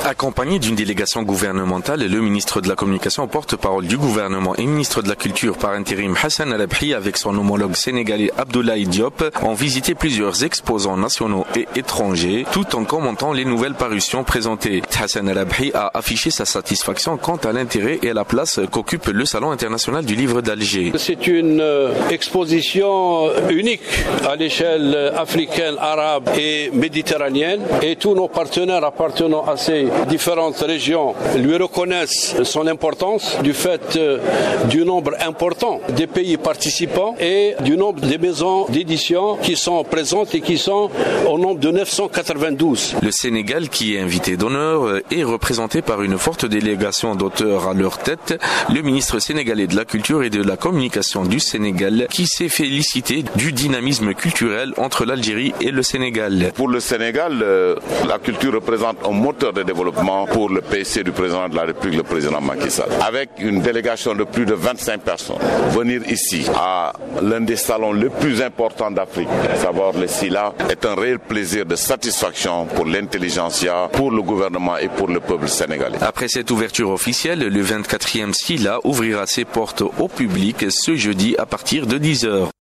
Accompagné d'une délégation gouvernementale, le ministre de la Communication, porte-parole du gouvernement et ministre de la Culture par intérim Hassan Al-Abhi avec son homologue sénégalais Abdoulaye Diop ont visité plusieurs exposants nationaux et étrangers tout en commentant les nouvelles parutions présentées. Hassan Al-Abhi a affiché sa satisfaction quant à l'intérêt et à la place qu'occupe le Salon international du livre d'Alger. C'est une exposition unique à l'échelle africaine, arabe et méditerranéenne et tous nos partenaires appartenant à ces différentes régions lui reconnaissent son importance du fait du nombre important des pays participants et du nombre des maisons d'édition qui sont présentes et qui sont au nombre de 992. Le Sénégal, qui est invité d'honneur, est représenté par une forte délégation d'auteurs à leur tête. Le ministre sénégalais de la Culture et de la Communication du Sénégal qui s'est félicité du dynamisme culturel entre l'Algérie et le Sénégal. Pour le Sénégal, la culture représente un moteur de développement pour le PC du président de la République, le président Macky Sall. Avec une délégation de plus de 25 personnes, venir ici à l'un des salons les plus importants d'Afrique, à savoir le SILA, est un réel plaisir de satisfaction pour l'intelligentsia, pour le gouvernement et pour le peuple sénégalais. Après cette ouverture officielle, le 24e SILA ouvrira ses portes au public ce jeudi à partir de 10h.